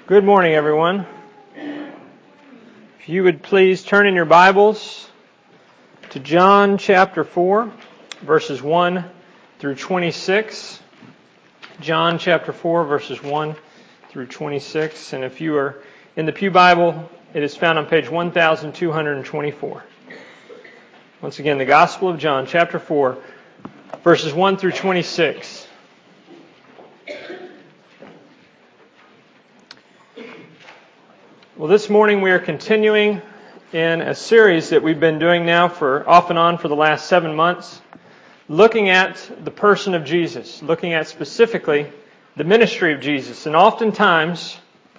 Good morning, everyone. If you would please turn in your Bibles to John chapter 4, verses 1 through 26. John chapter 4, verses 1 through 26. And if you are in the Pew Bible, it is found on page 1224. Once again, the Gospel of John, chapter 4, verses 1 through 26. Well, this morning we are continuing in a series that we've been doing now for off and on for the last 7 months, looking at the person of Jesus, looking at specifically the ministry of Jesus. And oftentimes,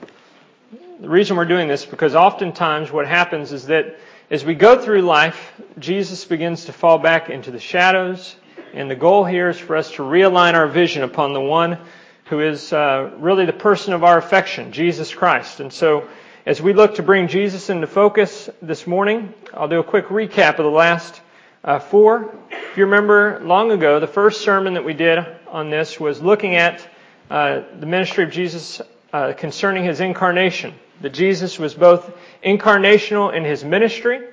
the reason we're doing this is because oftentimes what happens is that as we go through life, Jesus begins to fall back into the shadows, and the goal here is for us to realign our vision upon the one who is really the person of our affection, Jesus Christ. And so, as we look to bring Jesus into focus this morning, I'll do a quick recap of the last 4. If you remember long ago, the first sermon that we did on this was looking at the ministry of Jesus concerning His incarnation. That Jesus was both incarnational in His ministry,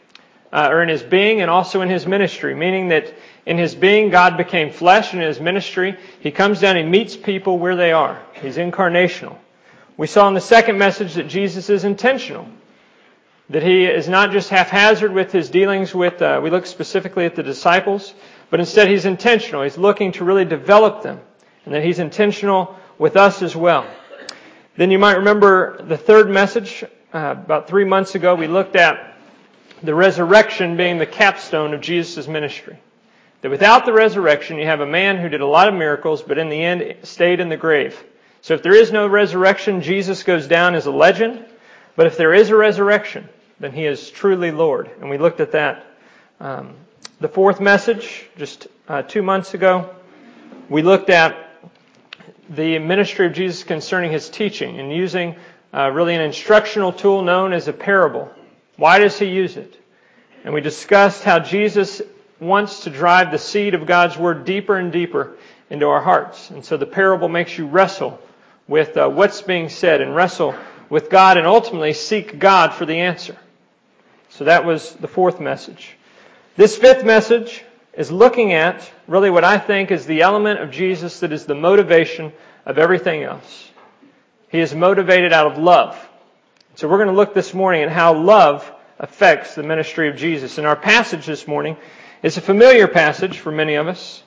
or in His being, and also in His ministry. Meaning that in His being, God became flesh, and in His ministry, He comes down and meets people where they are. He's incarnational. We saw in the second message that Jesus is intentional. That He is not just haphazard with His dealings with, we look specifically at the disciples, but instead He's intentional. He's looking to really develop them. And that He's intentional with us as well. Then you might remember the third message, about 3 months ago, we looked at the resurrection being the capstone of Jesus' ministry. That without the resurrection, you have a man who did a lot of miracles, but in the end stayed in the grave. So if there is no resurrection, Jesus goes down as a legend. But if there is a resurrection, then He is truly Lord. And we looked at that. The fourth message, just 2 months ago, we looked at the ministry of Jesus concerning His teaching and using really an instructional tool known as a parable. Why does He use it? And we discussed how Jesus wants to drive the seed of God's Word deeper and deeper into our hearts. And so the parable makes you wrestle with what's being said and wrestle with God and ultimately seek God for the answer. So that was the fourth message. This fifth message is looking at really what I think is the element of Jesus that is the motivation of everything else. He is motivated out of love. So we're going to look this morning at how love affects the ministry of Jesus. And our passage this morning is a familiar passage for many of us.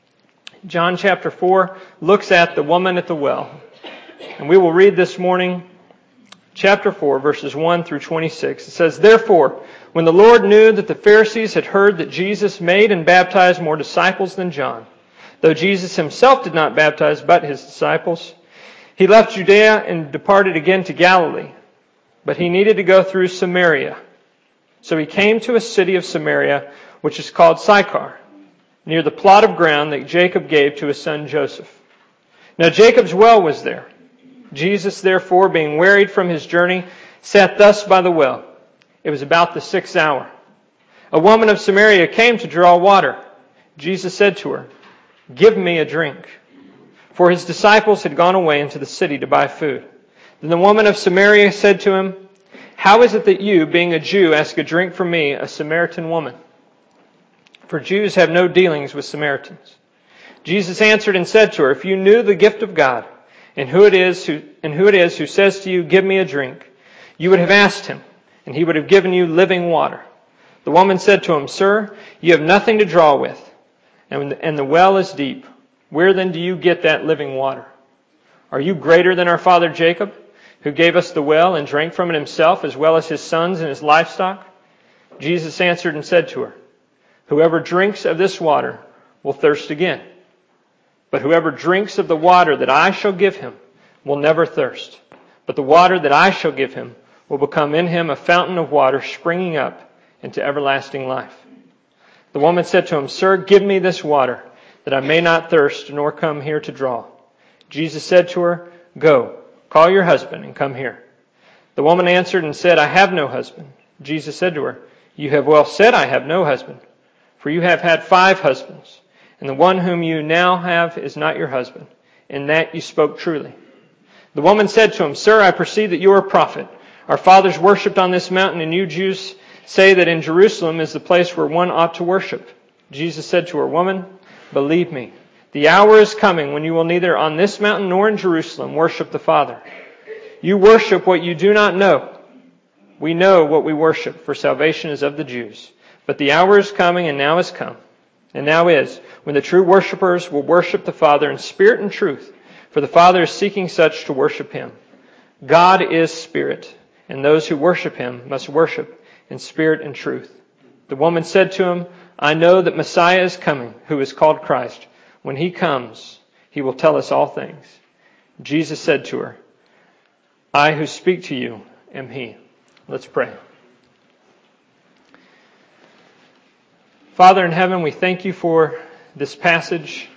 John chapter 4 looks at the woman at the well. And we will read this morning, chapter 4, verses 1 through 26. It says, "Therefore, when the Lord knew that the Pharisees had heard that Jesus made and baptized more disciples than John, though Jesus Himself did not baptize but His disciples, He left Judea and departed again to Galilee. But He needed to go through Samaria. So He came to a city of Samaria, which is called Sychar, near the plot of ground that Jacob gave to his son Joseph. Now Jacob's well was there. Jesus, therefore, being wearied from His journey, sat thus by the well. It was about the 6th hour. A woman of Samaria came to draw water. Jesus said to her, 'Give me a drink.' For His disciples had gone away into the city to buy food. Then the woman of Samaria said to Him, 'How is it that you, being a Jew, ask a drink from me, a Samaritan woman? For Jews have no dealings with Samaritans.' Jesus answered and said to her, 'If you knew the gift of God, and who it is who says to you, "Give me a drink," you would have asked Him, and He would have given you living water.' The woman said to Him, 'Sir, you have nothing to draw with, and the well is deep. Where then do you get that living water? Are you greater than our father Jacob, who gave us the well and drank from it himself, as well as his sons and his livestock?' Jesus answered and said to her, 'Whoever drinks of this water will thirst again. But whoever drinks of the water that I shall give him will never thirst. But the water that I shall give him will become in him a fountain of water springing up into everlasting life.' The woman said to Him, 'Sir, give me this water, that I may not thirst, nor come here to draw.' Jesus said to her, 'Go, call your husband and come here.' The woman answered and said, 'I have no husband.' Jesus said to her, 'You have well said, I have no husband. For you have had 5 husbands, and the one whom you now have is not your husband. In that you spoke truly.' The woman said to him, Sir, I perceive that you are a prophet. Our fathers worshipped on this mountain, and you Jews say that in Jerusalem is the place where one ought to worship. Jesus said to her, Woman, believe me, the hour is coming when you will neither on this mountain nor in Jerusalem worship the Father. You worship what you do not know. We know what we worship, for salvation is of the Jews. But the hour is coming, and now is come, and now is, when the true worshipers will worship the Father in spirit and truth, for the Father is seeking such to worship Him. God is spirit, and those who worship Him must worship in spirit and truth. The woman said to him, I know that Messiah is coming, who is called Christ. When He comes, He will tell us all things. Jesus said to her, I who speak to you am He. Let's pray. Father in heaven, we thank you for this passage.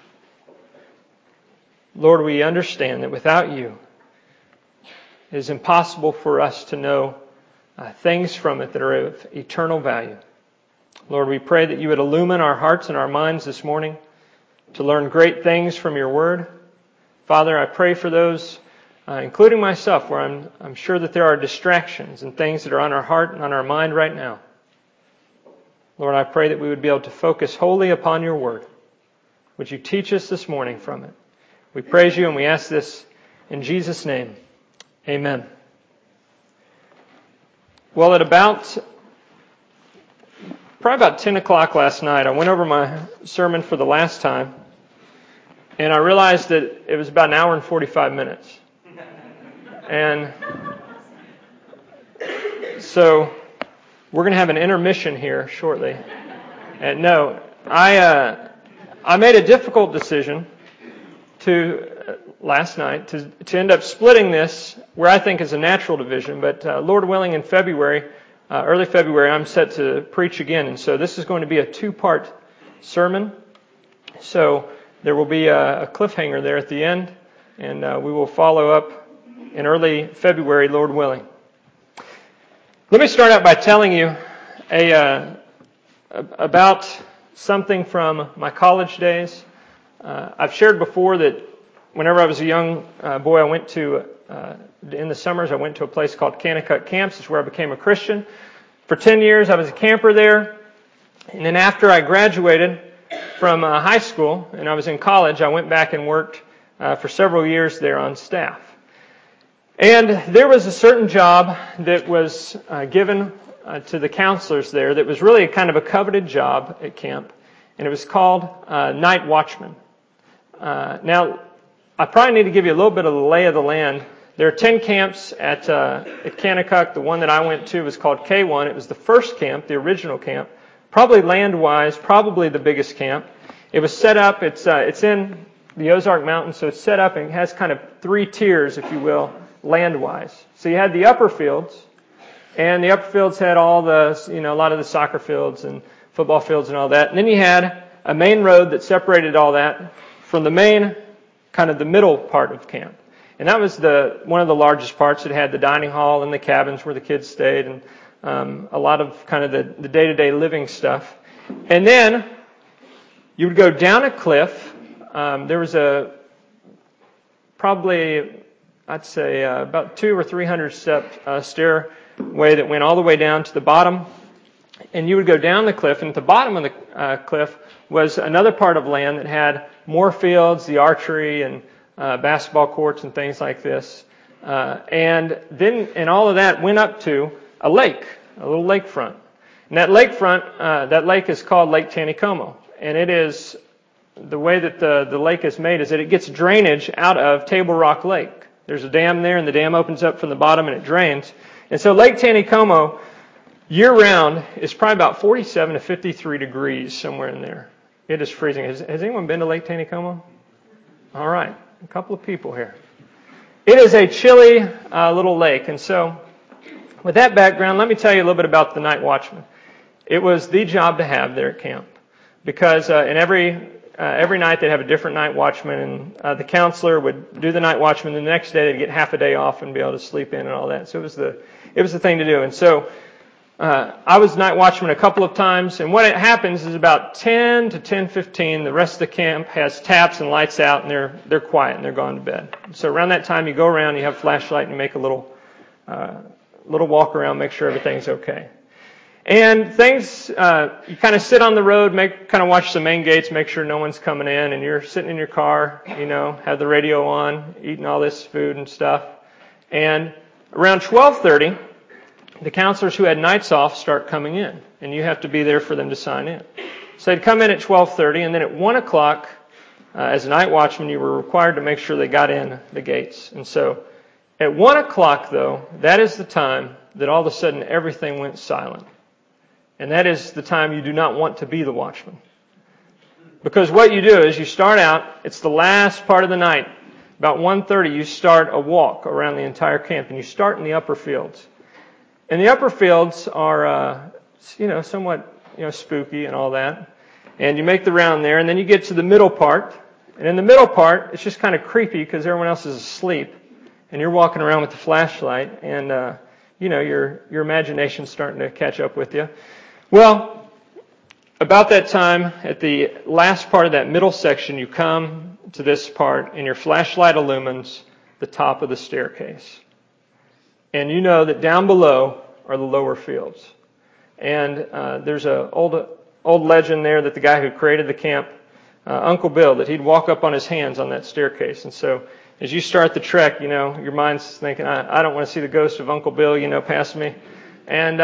Lord, we understand that without you, it is impossible for us to know things from it that are of eternal value. Lord, we pray that you would illumine our hearts and our minds this morning to learn great things from your word. Father, I pray for those, including myself, where I'm sure that there are distractions and things that are on our heart and on our mind right now. Lord, I pray that we would be able to focus wholly upon your word. Would you teach us this morning from it? We praise you and we ask this in Jesus' name. Amen. Well, at probably about 10 o'clock last night, I went over my sermon for the last time, and I realized that it was about an hour and 45 minutes. And so we're going to have an intermission here shortly. And no, I made a difficult decision last night to end up splitting this where I think is a natural division. But Lord willing, in February, early February, I'm set to preach again. And so this is going to be a 2-part sermon. So there will be a cliffhanger there at the end, and we will follow up in early February, Lord willing. Let me start out by telling you about something from my college days. I've shared before that whenever I was a young boy, I went to, in the summers, I went to a place called Kanakuk Camps. It's where I became a Christian. For 10 years, I was a camper there. And then after I graduated from high school and I was in college, I went back and worked for several years there on staff. And there was a certain job that was given to the counselors there that was really kind of a coveted job at camp, and it was called night watchman. Now, I probably need to give you a little bit of the lay of the land. There are 10 camps at Kanakuk. The one that I went to was called K1. It was the first camp, the original camp, probably land-wise, probably the biggest camp. It was set up, it's in the Ozark Mountains, so it's set up and has kind of 3 tiers, if you will, land-wise. So you had the upper fields, and the upper fields had all the, a lot of the soccer fields and football fields and all that. And then you had a main road that separated all that from the main, kind of the middle part of camp. And that was one of the largest parts. It had the dining hall and the cabins where the kids stayed, and a lot of kind of the day-to-day living stuff. And then you would go down a cliff. There was probably, I'd say, about 200 or 300 step stairway that went all the way down to the bottom. And you would go down the cliff, and at the bottom of the cliff was another part of land that had more fields, the archery and basketball courts and things like this. And all of that went up to a lake, a little lakefront. And that lake is called Lake Taneycomo. And it is, the way that the lake is made is that it gets drainage out of Table Rock Lake. There's a dam there, and the dam opens up from the bottom and it drains. And so Lake Taneycomo, year-round, is probably about 47 to 53 degrees, somewhere in there. It is freezing. Has anyone been to Lake Taneycomo? All right, a couple of people here. It is a chilly little lake. And so with that background, let me tell you a little bit about the night watchman. It was the job to have there at camp, because in every night they'd have a different night watchman, and the counselor would do the night watchman. And the next day they'd get half a day off and be able to sleep in and all that. So it was the thing to do. And so I was night watchman a couple of times, and what happens is about 10 to 10:15, the rest of the camp has taps and lights out, and they're quiet and they're gone to bed. So around that time, you go around, you have a flashlight, and you make a little walk around, make sure everything's okay. And things, you kind of sit on the road, kind of watch the main gates, make sure no one's coming in, and you're sitting in your car, have the radio on, eating all this food and stuff. And around 12:30, the counselors who had nights off start coming in, and you have to be there for them to sign in. So they'd come in at 12:30, and then at 1 o'clock, as a night watchman, you were required to make sure they got in the gates. And so at 1 o'clock, though, that is the time that all of a sudden everything went silent. And that is the time you do not want to be the watchman. Because what you do is you start out, it's the last part of the night. About 1:30, you start a walk around the entire camp, and you start in the upper fields. And the upper fields are, somewhat, spooky and all that. And you make the round there, and then you get to the middle part. And in the middle part, it's just kind of creepy because everyone else is asleep. And you're walking around with the flashlight, and, your imagination's starting to catch up with you. Well, about that time, at the last part of that middle section, you come to this part, and your flashlight illumines the top of the staircase. And you know that down below are the lower fields. And there's an old legend there that the guy who created the camp, Uncle Bill, that he'd walk up on his hands on that staircase. And so as you start the trek, your mind's thinking, I don't want to see the ghost of Uncle Bill, past me. And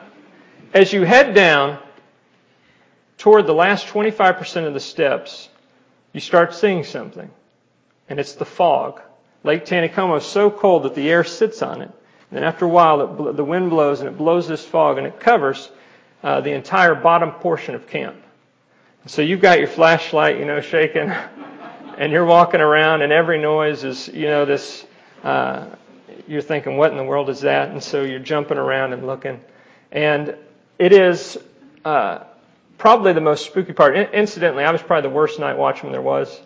as you head down toward the last 25% of the steps, you start seeing something. And it's the fog. Lake Taneycomo is so cold that the air sits on it. And then after a while, the wind blows, and it blows this fog, and it covers the entire bottom portion of camp. And so you've got your flashlight, shaking, and you're walking around, and every noise is, this, you're thinking, what in the world is that? And so you're jumping around and looking. And it is probably the most spooky part. Incidentally, I was probably the worst night watchman there was.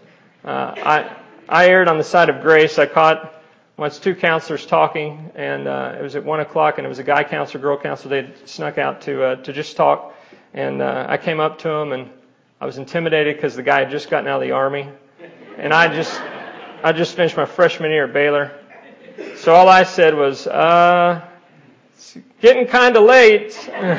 I erred on the side of grace. I caught once two counselors talking, and it was at 1 o'clock, and it was a guy counselor, girl counselor. They'd snuck out to just talk, and I came up to them, and I was intimidated because the guy had just gotten out of the Army, and I just finished my freshman year at Baylor. So all I said was, it's getting kind of late.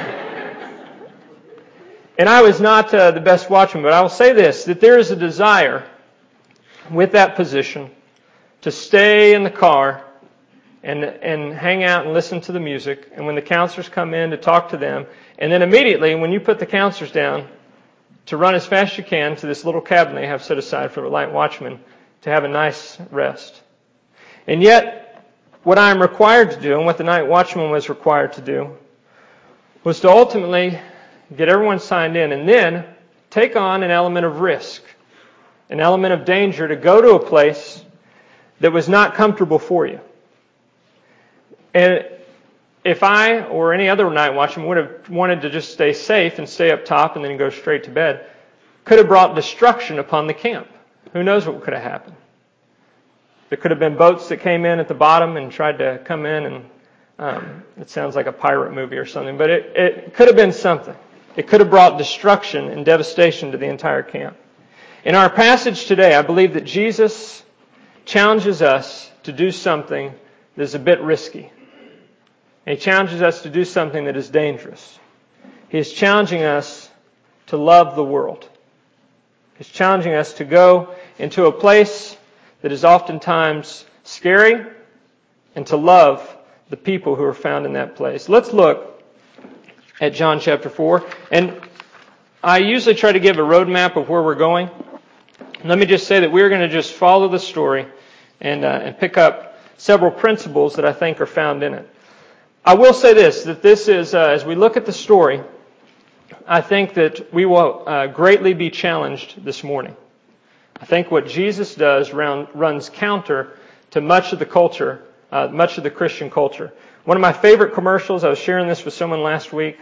And I was not the best watchman, but I will say this, that there is a desire with that position to stay in the car and hang out and listen to the music. And when the counselors come in, to talk to them. And then immediately, when you put the counselors down, to run as fast as you can to this little cabin they have set aside for the night watchman to have a nice rest. And yet, what I am required to do, and what the night watchman was required to do, was to ultimately get everyone signed in and then take on an element of risk, an element of danger to go to a place that was not comfortable for you. And if I or any other night watchman would have wanted to just stay safe and stay up top and then go straight to bed, could have brought destruction upon the camp. Who knows what could have happened? There could have been boats that came in at the bottom and tried to come in, and it sounds like a pirate movie or something, but it could have been something. It could have brought destruction and devastation to the entire camp. In our passage today, I believe that Jesus challenges us to do something that is a bit risky. And He challenges us to do something that is dangerous. He is challenging us to love the world. He's challenging us to go into a place that is oftentimes scary and to love the people who are found in that place. Let's look at John chapter 4. And I usually try to give a roadmap of where we're going. Let me just say that we're going to just follow the story and pick up several principles that I think are found in it. I will say this, that this is, as we look at the story, I think that we will greatly be challenged this morning. I think what Jesus does runs counter to much of the culture, much of the Christian culture. One of my favorite commercials, I was sharing this with someone last week,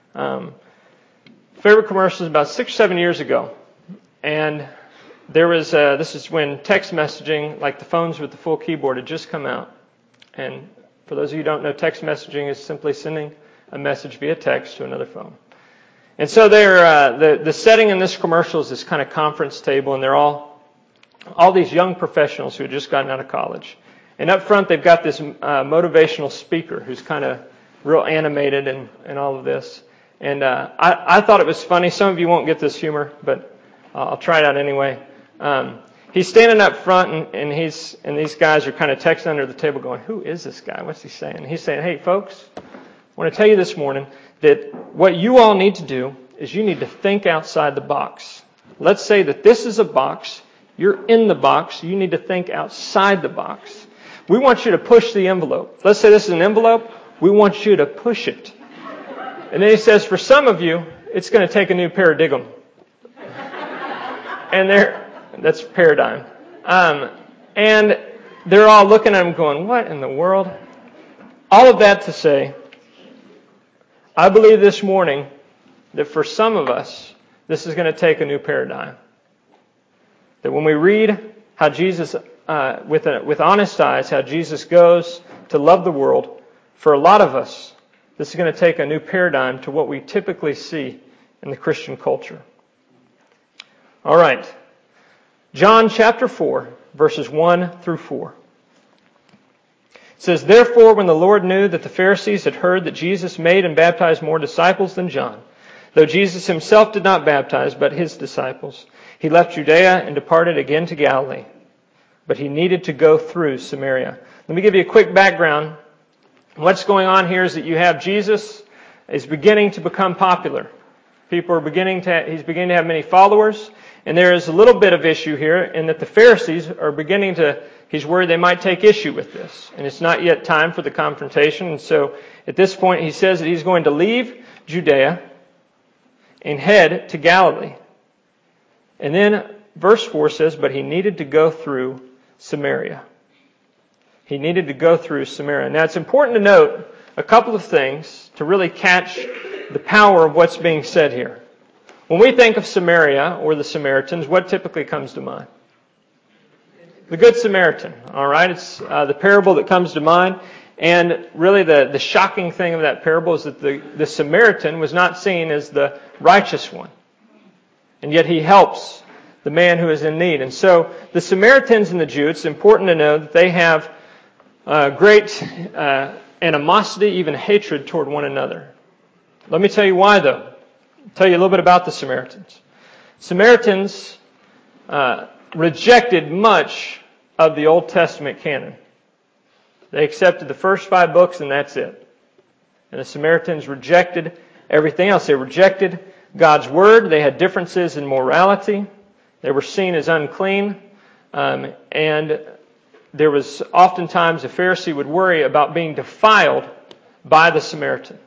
favorite commercials about 6 or 7 years ago. And there was, this is when text messaging, like the phones with the full keyboard, had just come out. And for those of you who don't know, text messaging is simply sending a message via text to another phone. And so the setting in this commercial is this kind of conference table, and they're all these young professionals who had just gotten out of college. And up front, they've got this motivational speaker who's kind of real animated and all of this. And I thought it was funny. Some of you won't get this humor, but I'll try it out anyway. He's standing up front, and these guys are kind of texting under the table going, "Who is this guy? What's he saying?" And he's saying, "Hey, folks, I want to tell you this morning that what you all need to do is you need to think outside the box. Let's say that this is a box. You're in the box. You need to think outside the box. We want you to push the envelope. Let's say this is an envelope. We want you to push it." And then he says, "For some of you, it's going to take a new paradigm." And that's paradigm. And they're all looking at him going, "What in the world?" All of that to say, I believe this morning that for some of us, this is going to take a new paradigm. That when we read how Jesus, with honest eyes, how Jesus goes to love the world, for a lot of us, this is going to take a new paradigm to what we typically see in the Christian culture. All right. John chapter 4, verses 1 through 4. It says, "Therefore, when the Lord knew that the Pharisees had heard that Jesus made and baptized more disciples than John, though Jesus himself did not baptize, but his disciples, he left Judea and departed again to Galilee. But he needed to go through Samaria." Let me give you a quick background. What's going on here is that you have Jesus is beginning to become popular. He's beginning to have many followers. And there is a little bit of issue here in that the Pharisees are he's worried they might take issue with this. And it's not yet time for the confrontation. And so at this point he says that he's going to leave Judea and head to Galilee. And then verse 4 says, "But he needed to go through Samaria." He needed to go through Samaria. Now it's important to note a couple of things to really catch the power of what's being said here. When we think of Samaria or the Samaritans, what typically comes to mind? The Good Samaritan. All right, it's the parable that comes to mind. And really the shocking thing of that parable is that the Samaritan was not seen as the righteous one. And yet he helps the man who is in need. And so the Samaritans and the Jews, it's important to know that they have great animosity, even hatred toward one another. Let me tell you why, though. I'll tell you a little bit about the Samaritans. Samaritans rejected much of the Old Testament canon. They accepted the first 5 books and that's it. And the Samaritans rejected everything else. They rejected God's Word. They had differences in morality. They were seen as unclean. And there was oftentimes a Pharisee would worry about being defiled by the Samaritans.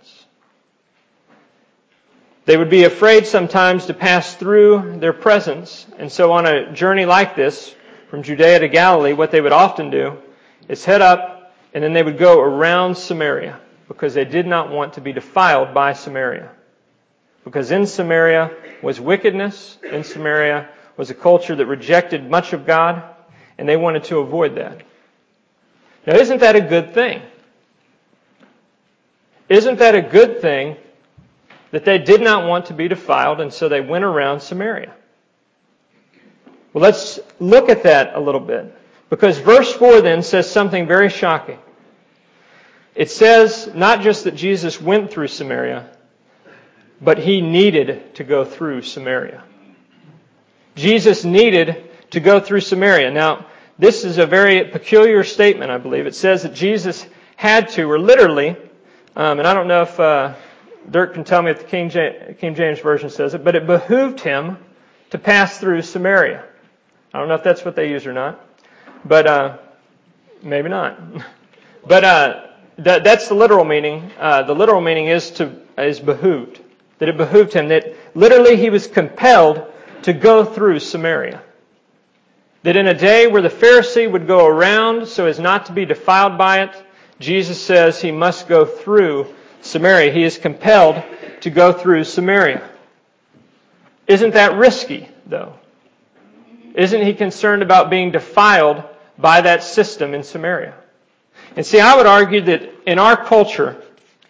They would be afraid sometimes to pass through their presence. And so on a journey like this, from Judea to Galilee, what they would often do is head up and then they would go around Samaria because they did not want to be defiled by Samaria. Because in Samaria was wickedness. In Samaria was a culture that rejected much of God, and they wanted to avoid that. Now, isn't that a good thing? Isn't that a good thing that they did not want to be defiled, and so they went around Samaria? Well, let's look at that a little bit. Because verse 4 then says something very shocking. It says not just that Jesus went through Samaria, but he needed to go through Samaria. Jesus needed to go through Samaria. Now, this is a very peculiar statement, I believe. It says that Jesus had to, or literally, and I don't know if Dirk can tell me if the King James Version says it, but it behooved him to pass through Samaria. I don't know if that's what they use or not, but maybe not. But that's the literal meaning. The literal meaning is behooved. That it behooved him. That literally he was compelled to go through Samaria. That in a day where the Pharisee would go around so as not to be defiled by it, Jesus says he must go through Samaria. He is compelled to go through Samaria. Isn't that risky, though? Isn't he concerned about being defiled by that system in Samaria? And see, I would argue that in our culture,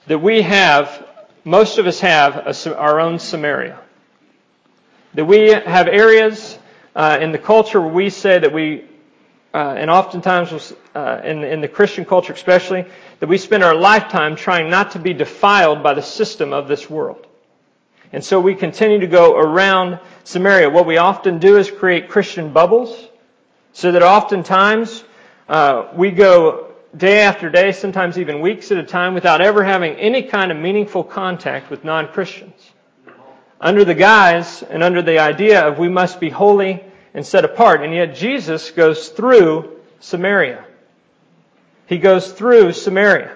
that most of us have our own Samaria. That we have areas in the culture where we say that and oftentimes in the Christian culture especially, that we spend our lifetime trying not to be defiled by the system of this world. And so we continue to go around Samaria. What we often do is create Christian bubbles, so that oftentimes we go day after day, sometimes even weeks at a time, without ever having any kind of meaningful contact with non-Christians. Under the guise and under the idea of we must be holy and set apart. And yet Jesus goes through Samaria. He goes through Samaria.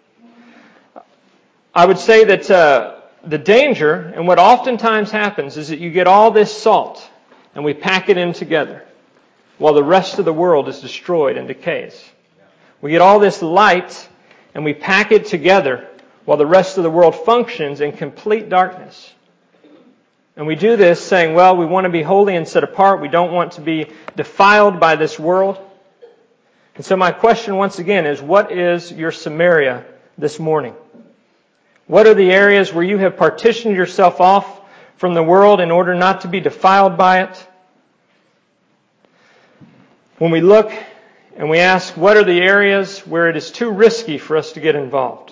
I would say that the danger, and what oftentimes happens, is that you get all this salt and we pack it in together while the rest of the world is destroyed and decays. We get all this light and we pack it together while the rest of the world functions in complete darkness. And we do this saying, well, we want to be holy and set apart. We don't want to be defiled by this world. And so my question once again is, what is your Samaria this morning? What are the areas where you have partitioned yourself off from the world in order not to be defiled by it? When we look and we ask, what are the areas where it is too risky for us to get involved?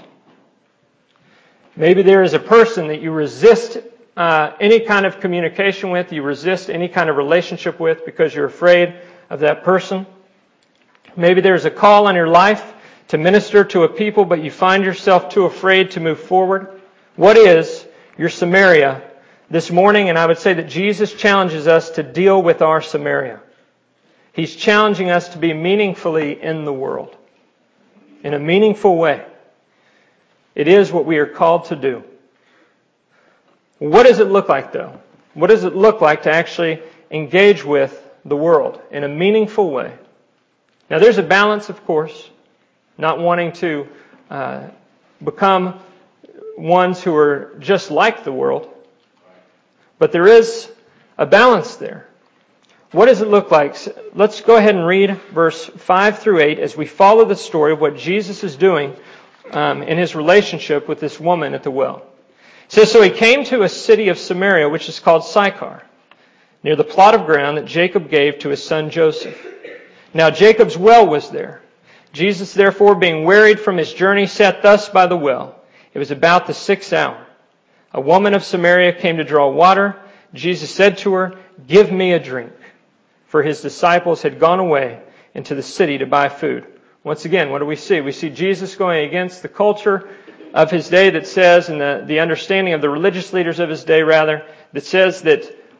Maybe there is a person that you resist any kind of communication with, you resist any kind of relationship with because you're afraid of that person. Maybe there's a call on your life to minister to a people, but you find yourself too afraid to move forward. What is your Samaria this morning? And I would say that Jesus challenges us to deal with our Samaria. He's challenging us to be meaningfully in the world, in a meaningful way. It is what we are called to do. What does it look like, though? What does it look like to actually engage with the world in a meaningful way? Now, there's a balance, of course, not wanting to become ones who are just like the world, but there is a balance there. What does it look like? Let's go ahead and read verse 5 through 8 as we follow the story of what Jesus is doing in His relationship with this woman at the well. It says, so He came to a city of Samaria, which is called Sychar, near the plot of ground that Jacob gave to his son Joseph. Now Jacob's well was there. Jesus, therefore, being wearied from his journey, sat thus by the well. It was about the 6th hour. A woman of Samaria came to draw water. Jesus said to her, give me a drink. For his disciples had gone away into the city to buy food. Once again, what do we see? We see Jesus going against the culture of his day that says, and the understanding of the religious leaders of his day, rather, that says that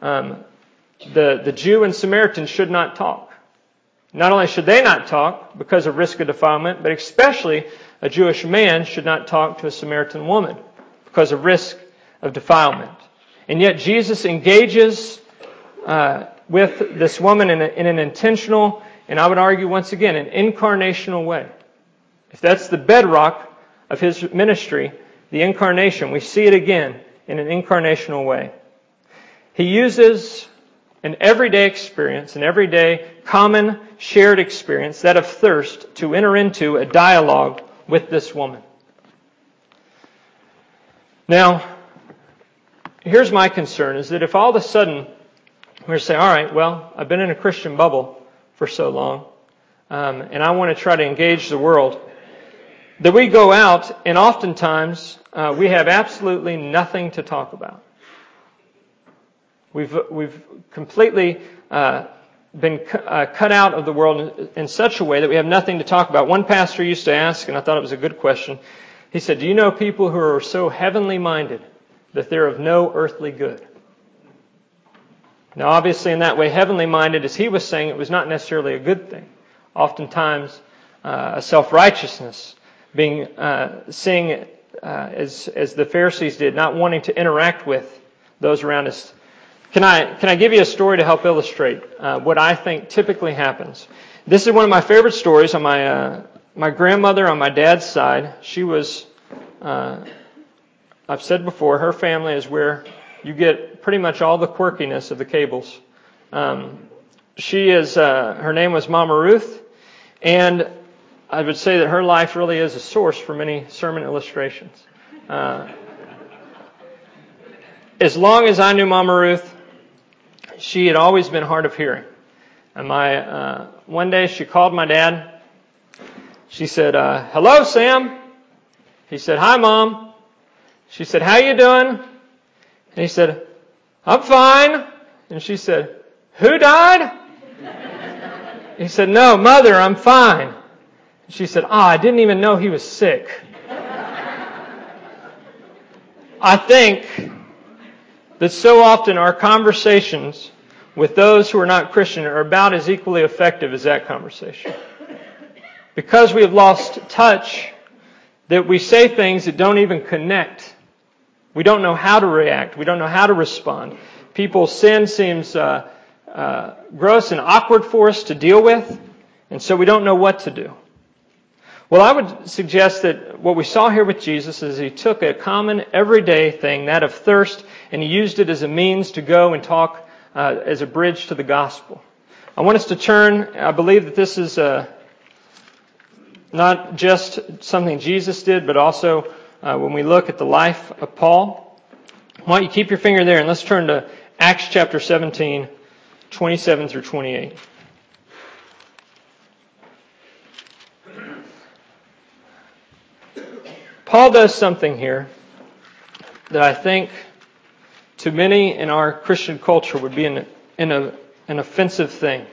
the Jew and Samaritan should not talk. Not only should they not talk because of risk of defilement, but especially a Jewish man should not talk to a Samaritan woman because of risk of defilement. And yet Jesus engages with this woman in an intentional, and I would argue once again, an incarnational way. If that's the bedrock of his ministry, the incarnation, we see it again in an incarnational way. He uses an everyday experience, an everyday common shared experience, that of thirst, to enter into a dialogue with this woman. Now, here's my concern, is that if all of a sudden we're saying, all right, well, I've been in a Christian bubble for so long, and I want to try to engage the world, that we go out and oftentimes we have absolutely nothing to talk about. We've completely been cut out of the world in such a way that we have nothing to talk about. One pastor used to ask, and I thought it was a good question, he said, do you know people who are so heavenly minded that they're of no earthly good? Now, obviously, in that way, heavenly minded, as he was saying, it was not necessarily a good thing. Oftentimes, a self-righteousness, seeing as the Pharisees did, not wanting to interact with those around us. Can I give you a story to help illustrate what I think typically happens? This is one of my favorite stories. On my grandmother on my dad's side, she was, I've said before, her family is where you get pretty much all the quirkiness of the Cables. Her name was Mama Ruth, and I would say that her life really is a source for many sermon illustrations. As long as I knew Mama Ruth, she had always been hard of hearing. And one day she called my dad. She said, "Hello, Sam." He said, "Hi, Mom." She said, "How you doing?" And he said, "I'm fine." And she said, "Who died?" He said, "No, Mother, I'm fine." She said, I didn't even know he was sick." I think that so often our conversations with those who are not Christian are about as equally effective as that conversation. Because we have lost touch, that we say things that don't even connect. We don't know how to react. We don't know how to respond. People's sin seems gross and awkward for us to deal with, and so we don't know what to do. Well, I would suggest that what we saw here with Jesus is He took a common everyday thing, that of thirst, and He used it as a means to go and talk as a bridge to the gospel. I want us to turn, I believe that this is not just something Jesus did, but also when we look at the life of Paul. Why don't you keep your finger there and let's turn to Acts chapter 17, 27 through 28. Paul does something here that I think to many in our Christian culture would be an offensive thing.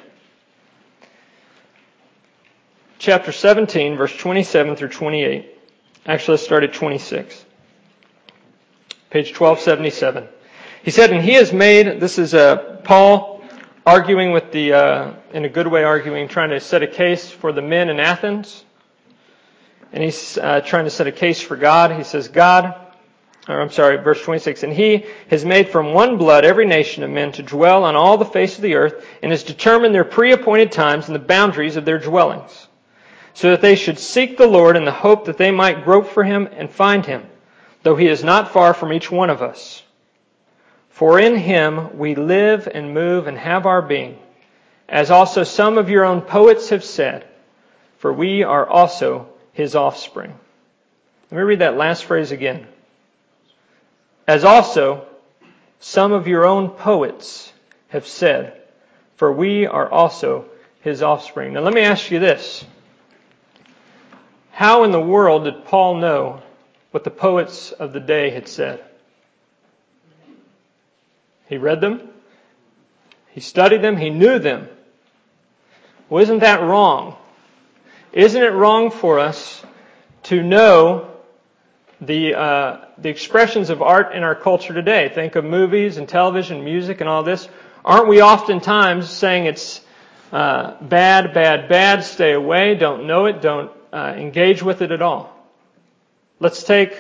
Chapter 17, verse 27 through 28. Actually, let's start at 26. Page 1277. He said, and he has made, this is Paul arguing with in a good way arguing, trying to set a case for the men in Athens. And he's trying to set a case for God. He says, verse 26, and He has made from one blood every nation of men to dwell on all the face of the earth, and has determined their pre-appointed times and the boundaries of their dwellings, so that they should seek the Lord in the hope that they might grope for Him and find Him, though He is not far from each one of us. For in Him we live and move and have our being, as also some of your own poets have said, for we are also His offspring. Let me read that last phrase again. As also some of your own poets have said, for we are also His offspring. Now let me ask you this. How in the world did Paul know what the poets of the day had said? He read them. He studied them. He knew them. Well, isn't that wrong? Isn't it wrong for us to know the expressions of art in our culture today? Think of movies and television, music and all this. Aren't we oftentimes saying it's bad, stay away, don't know it, don't engage with it at all? Let's take,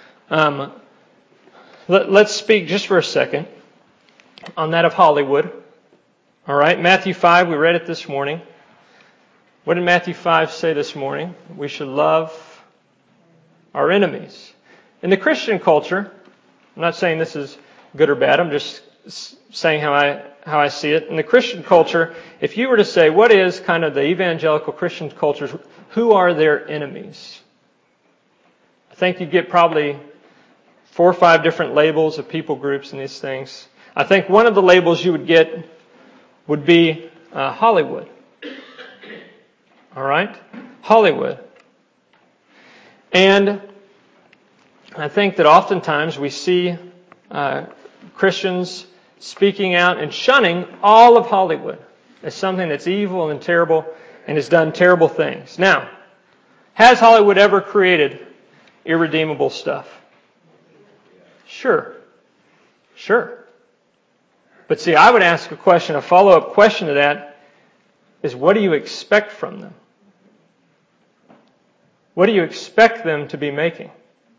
let's speak just for a second on that of Hollywood. All right, Matthew 5, we read it this morning. What did Matthew 5 say this morning? We should love our enemies. In the Christian culture, I'm not saying this is good or bad, I'm just saying how I see it. In the Christian culture, if you were to say, what is kind of the evangelical Christian culture, who are their enemies? I think you'd get probably 4 or 5 different labels of people groups and these things. I think one of the labels you would get would be Hollywood. All right? Hollywood. And I think that oftentimes we see Christians speaking out and shunning all of Hollywood as something that's evil and terrible and has done terrible things. Now, has Hollywood ever created irredeemable stuff? Sure. But see, I would ask a follow-up question to that is, what do you expect from them? What do you expect them to be making?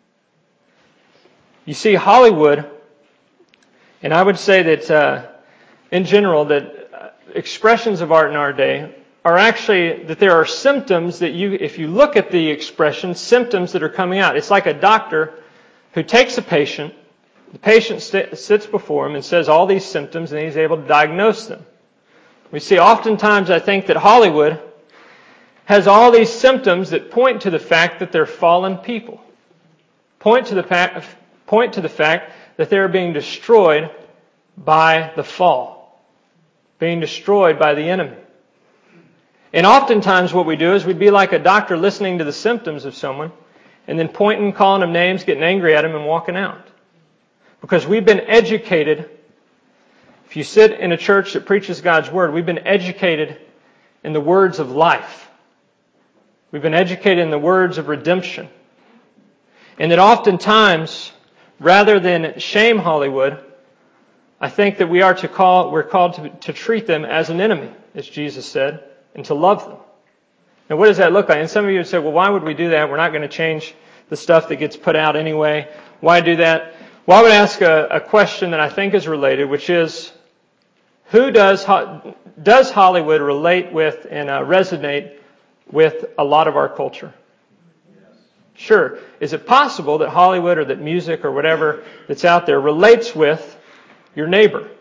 You see, Hollywood, and I would say that in general, that expressions of art in our day are actually, that there are symptoms that if you look at the expression, symptoms that are coming out. It's like a doctor who takes a patient, the patient sits before him and says all these symptoms, and he's able to diagnose them. We see oftentimes, I think, that Hollywood has all these symptoms that point to the fact that they're fallen people. point to the fact that they are being destroyed by the fall, being destroyed by the enemy. And oftentimes what we do is we'd be like a doctor listening to the symptoms of someone and then pointing, calling them names, getting angry at them, and walking out. Because we've been educated. If you sit in a church that preaches God's Word, we've been educated in the words of life. We've been educated in the words of redemption. And that oftentimes, rather than shame Hollywood, I think that we're called to treat them as an enemy, as Jesus said, and to love them. Now, what does that look like? And some of you would say, well, why would we do that? We're not going to change the stuff that gets put out anyway. Why do that? Well, I would ask a question that I think is related, which is, who does Hollywood relate with and resonate with a lot of our culture? Sure. Is it possible that Hollywood or that music or whatever that's out there relates with your neighbor?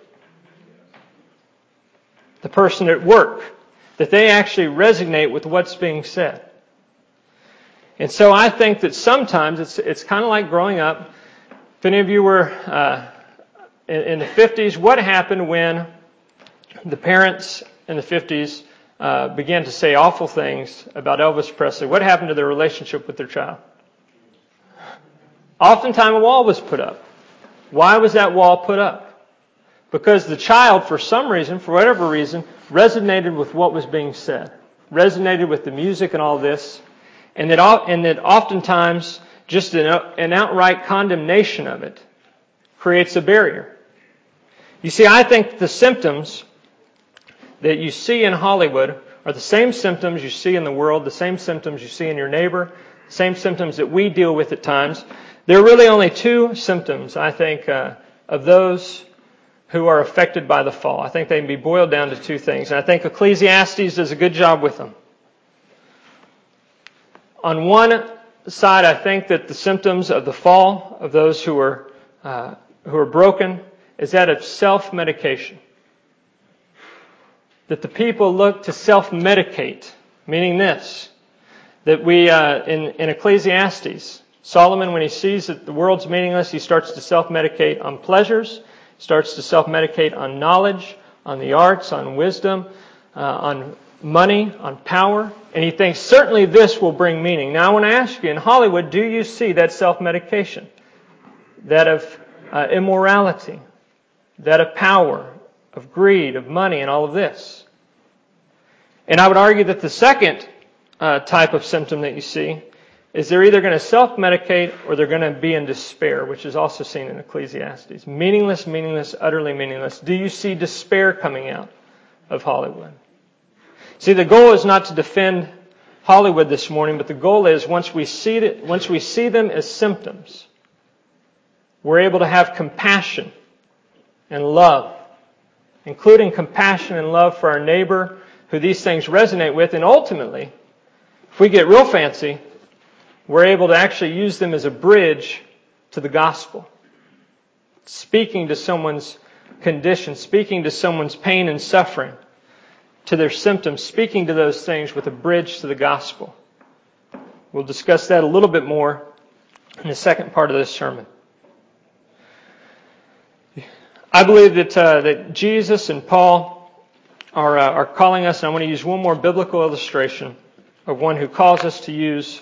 The person at work? That they actually resonate with what's being said? And so I think that sometimes it's kind of like growing up. If any of you were in the 50s, what happened when the parents in the 50s began to say awful things about Elvis Presley? What happened to their relationship with their child? Oftentimes a wall was put up. Why was that wall put up? Because the child, for some reason, for whatever reason, resonated with what was being said. Resonated with the music and all this. And that oftentimes just an outright condemnation of it creates a barrier. You see, I think the symptoms that you see in Hollywood are the same symptoms you see in the world, the same symptoms you see in your neighbor, the same symptoms that we deal with at times. There are really only two symptoms, I think, of those who are affected by the fall. I think they can be boiled down to two things. And I think Ecclesiastes does a good job with them. On one side, I think that the symptoms of the fall of those who are broken is that of self-medication. That the people look to self-medicate, meaning this, that we, in Ecclesiastes, Solomon, when he sees that the world's meaningless, he starts to self-medicate on pleasures, starts to self-medicate on knowledge, on the arts, on wisdom, on money, on power, and he thinks certainly this will bring meaning. Now I want to ask you, in Hollywood, do you see that self-medication? That of immorality, that of power, of greed, of money, and all of this. And I would argue that the second type of symptom that you see is they're either going to self-medicate or they're going to be in despair, which is also seen in Ecclesiastes. Meaningless, meaningless, utterly meaningless. Do you see despair coming out of Hollywood? See, the goal is not to defend Hollywood this morning, but the goal is once we see them as symptoms, we're able to have compassion and love, including compassion and love for our neighbor who these things resonate with. And ultimately, if we get real fancy, we're able to actually use them as a bridge to the gospel. Speaking to someone's condition, speaking to someone's pain and suffering, to their symptoms, speaking to those things with a bridge to the gospel. We'll discuss that a little bit more in the second part of this sermon. I believe that Jesus and Paul are calling us, and I want to use one more biblical illustration of one who calls us to use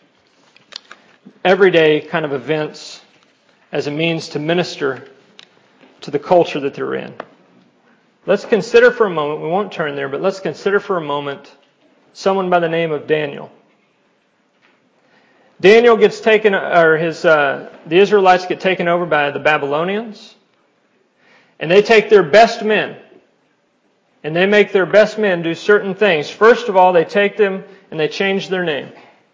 everyday kind of events as a means to minister to the culture that they're in. Let's consider for a moment, we won't turn there, but let's consider for a moment someone by the name of Daniel. Daniel gets taken, the Israelites get taken over by the Babylonians, and they take their best men, and they make their best men do certain things. First of all, they take them and they change their name.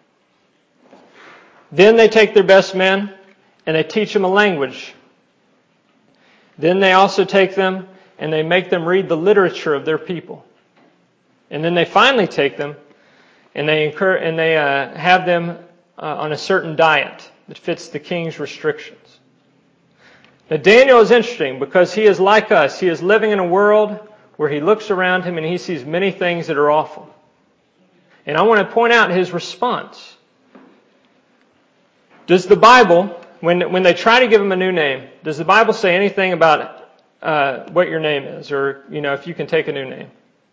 Then they take their best men and they teach them a language. Then they also take them and they make them read the literature of their people. And then they finally take them and they have them on a certain diet that fits the king's restrictions. Now Daniel is interesting because he is like us. He is living in a world where he looks around him and he sees many things that are awful. And I want to point out his response. Does the Bible, when they try to give him a new name, does the Bible say anything about what your name is, or if you can take a new name?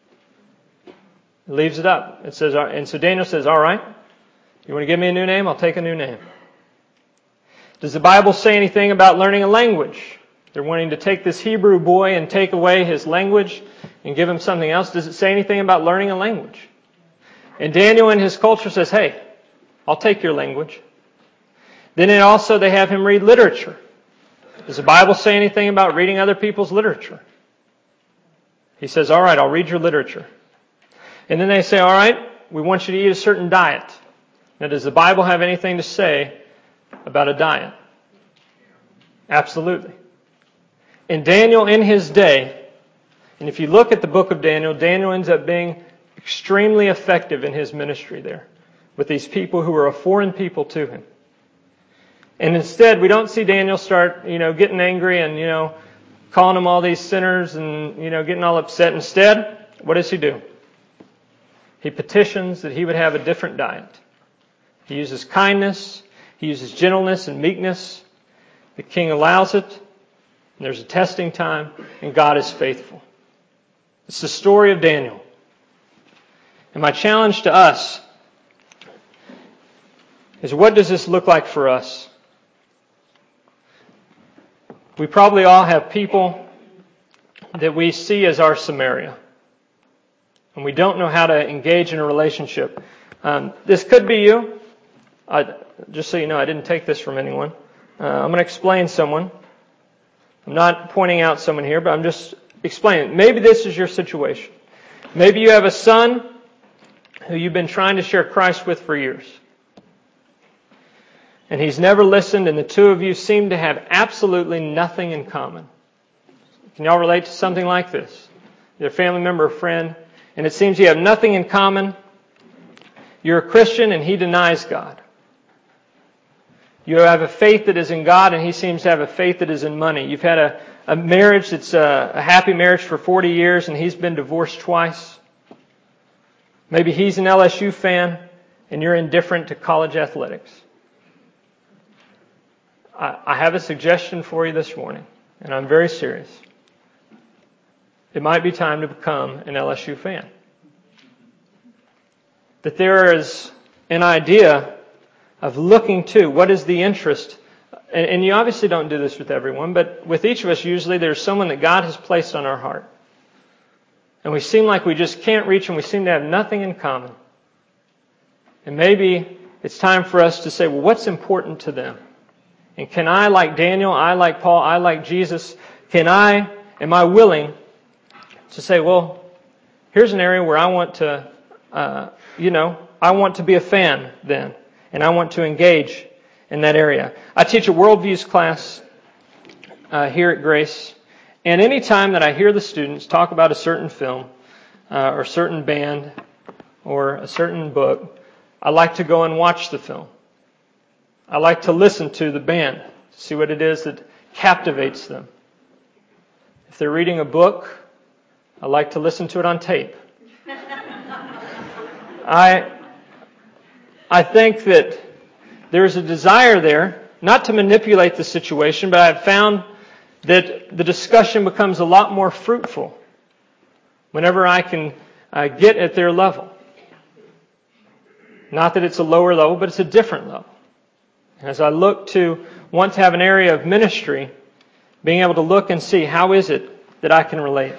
It leaves it up. It says, and so Daniel says, "All right, you want to give me a new name? I'll take a new name." Does the Bible say anything about learning a language? They're wanting to take this Hebrew boy and take away his language and give him something else. Does it say anything about learning a language? And Daniel in his culture says, "Hey, I'll take your language." Then they have him read literature. Does the Bible say anything about reading other people's literature? He says, "All right, I'll read your literature." And then they say, "All right, we want you to eat a certain diet." Now, does the Bible have anything to say about a diet? Absolutely. And Daniel in his day, and if you look at the book of Daniel, Daniel ends up being extremely effective in his ministry there with these people who are a foreign people to him. And instead, we don't see Daniel start, getting angry and, calling them all these sinners and, getting all upset. Instead, what does he do? He petitions that he would have a different diet. He uses kindness. He uses gentleness and meekness. The king allows it. And there's a testing time. And God is faithful. It's the story of Daniel. And my challenge to us is, what does this look like for us? We probably all have people that we see as our Samaria. And we don't know how to engage in a relationship. This could be you. Just so you know, I didn't take this from anyone. I'm going to explain someone. I'm not pointing out someone here, but I'm just explaining. Maybe this is your situation. Maybe you have a son who you've been trying to share Christ with for years. And he's never listened, and the two of you seem to have absolutely nothing in common. Can y'all relate to something like this? You're a family member or friend, and it seems you have nothing in common. You're a Christian, and he denies God. You have a faith that is in God, and he seems to have a faith that is in money. You've had a marriage that's a happy marriage for 40 years, and he's been divorced twice. Maybe he's an LSU fan, and you're indifferent to college athletics. I have a suggestion for you this morning, and I'm very serious. It might be time to become an LSU fan. That there is an idea of looking to what is the interest, and you obviously don't do this with everyone, but with each of us usually there's someone that God has placed on our heart. And we seem like we just can't reach, and we seem to have nothing in common. And maybe it's time for us to say, well, what's important to them? And can I, like Daniel, I like Paul, I like Jesus, am I willing to say, well, here's an area where I want to, I want to be a fan then, and I want to engage in that area. I teach a worldviews class here at Grace, and any time that I hear the students talk about a certain film or a certain band or a certain book, I like to go and watch the film. I like to listen to the band, see what it is that captivates them. If they're reading a book, I like to listen to it on tape. I think that there's a desire there, not to manipulate the situation, but I've found that the discussion becomes a lot more fruitful whenever I can get at their level. Not that it's a lower level, but it's a different level. As I look to want to have an area of ministry, being able to look and see how is it that I can relate.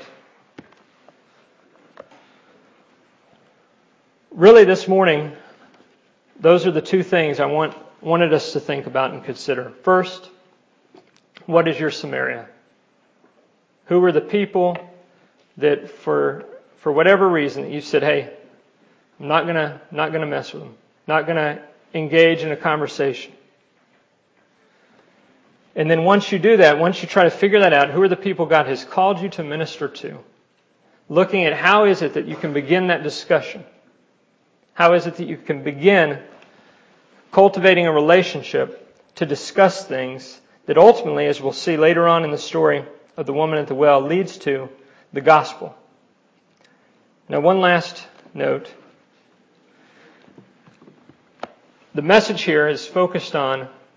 Really this morning, those are the two things I wanted us to think about and consider. First, what is your Samaria? Who are the people that for whatever reason you said, hey, I'm not gonna mess with them, not gonna engage in a conversation. And then once you do that, once you try to figure that out, who are the people God has called you to minister to? Looking at how is it that you can begin that discussion? How is it that you can begin cultivating a relationship to discuss things that ultimately, as we'll see later on in the story of the woman at the well, leads to the gospel. Now, one last note. The message here is focused on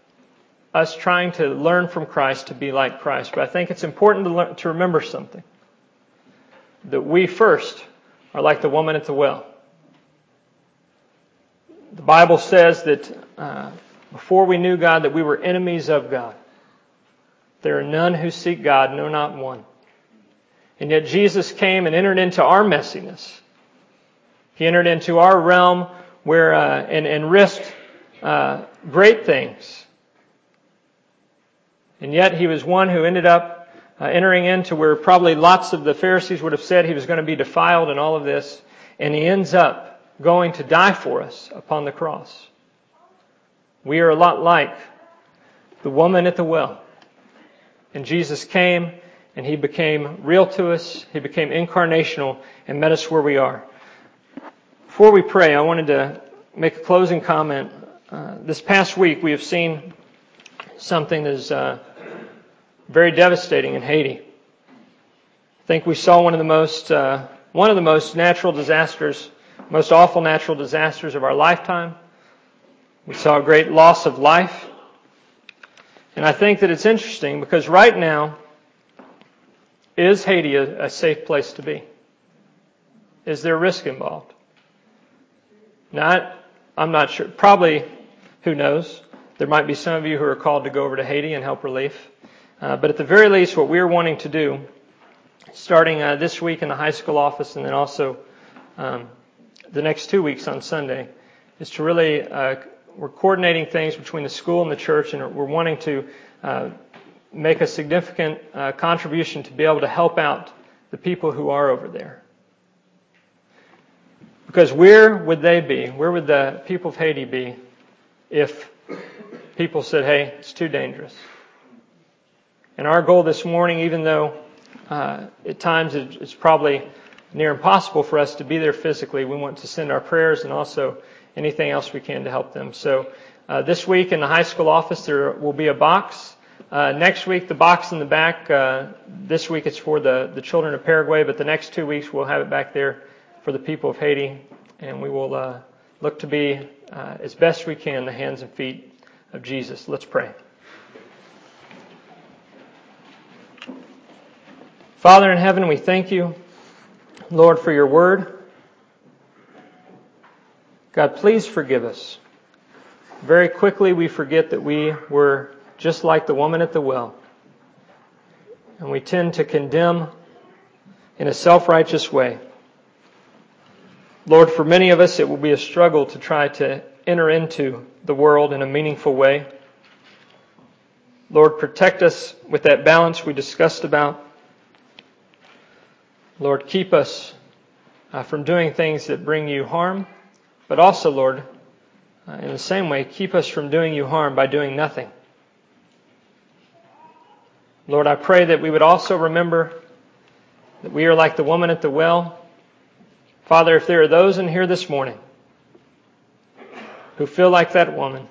us trying to learn from Christ to be like Christ. But I think it's important to remember something. That we first are like the woman at the well. The Bible says that before we knew God, that we were enemies of God. There are none who seek God, no, not one. And yet Jesus came and entered into our messiness. He entered into our realm where and risked great things. And yet He was one who ended up entering into where probably lots of the Pharisees would have said He was going to be defiled and all of this. And He ends up going to die for us upon the cross. We are a lot like the woman at the well. And Jesus came and He became real to us. He became incarnational and met us where we are. Before we pray, I wanted to make a closing comment. This past week we have seen something that is very devastating in Haiti. I think we saw one of the most natural disasters, most awful natural disasters of our lifetime. We saw a great loss of life. And I think that it's interesting because right now, is Haiti a safe place to be? Is there risk involved? Now, I'm not sure. Probably, who knows? There might be some of you who are called to go over to Haiti and help relief. But at the very least, what we're wanting to do, starting this week in the high school office and then also the next 2 weeks on Sunday, is to really, we're coordinating things between the school and the church, and we're wanting to make a significant contribution to be able to help out the people who are over there. Because where would they be? Where would the people of Haiti be if people said, hey, it's too dangerous? And our goal this morning, even though at times it's probably near impossible for us to be there physically, we want to send our prayers and also anything else we can to help them. So this week in the high school office there will be a box. Next week the box in the back, this week it's for the children of Paraguay, but the next 2 weeks we'll have it back there for the people of Haiti, and we will look to be as best we can the hands and feet of Jesus. Let's pray. Father in heaven, we thank you, Lord, for your word. God, please forgive us. Very quickly we forget that we were just like the woman at the well. And we tend to condemn in a self-righteous way. Lord, for many of us it will be a struggle to try to enter into the world in a meaningful way. Lord, protect us with that balance we discussed about. Lord, keep us from doing things that bring you harm. But also, Lord, in the same way, keep us from doing you harm by doing nothing. Lord, I pray that we would also remember that we are like the woman at the well. Father, if there are those in here this morning who feel like that woman,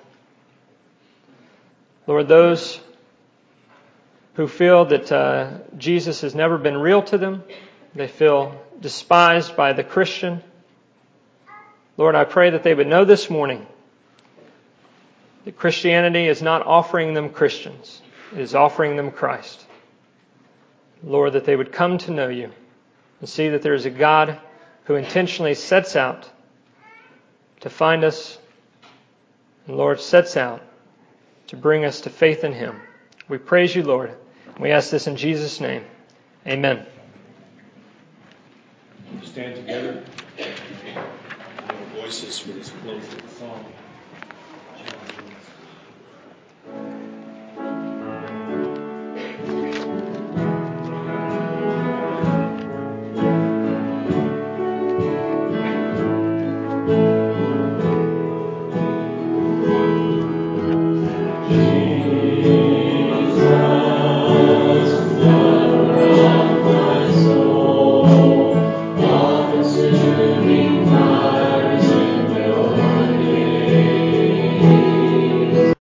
Lord, those who feel that Jesus has never been real to them, they feel despised by the Christian, Lord, I pray that they would know this morning that Christianity is not offering them Christians. It is offering them Christ. Lord, that they would come to know you and see that there is a God who intentionally sets out to find us, and Lord, sets out to bring us to faith in Him. We praise you, Lord. We ask this in Jesus' name. Amen. Stand together. Voices for this closing song.